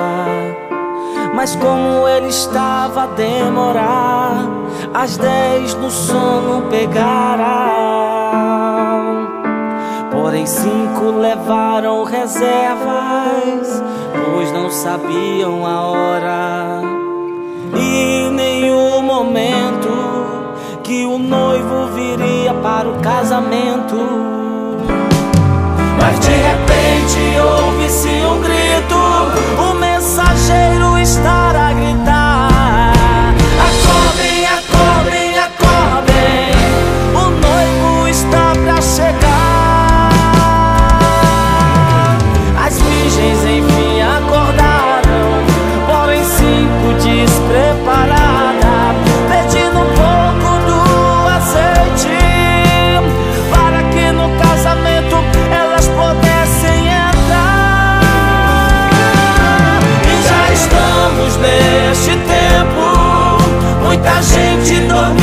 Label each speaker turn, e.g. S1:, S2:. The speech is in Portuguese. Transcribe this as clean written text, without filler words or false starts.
S1: Mas como ele estava a demorar, às 10 no sono pegará. Porém 5 levaram reservas, pois não sabiam a hora e nenhum momento que o noivo viria para o casamento. Mas de repente ouve-se um grito, o mensageiro estará a gritar: acordem, acordem, acordem, o noivo está pra chegar. As virgens enfim acordaram, porém 5 despreparadas, pedindo um pouco do azeite, para que no casamento elas pudessem entrar. E já estamos neste tempo, muita gente dormindo.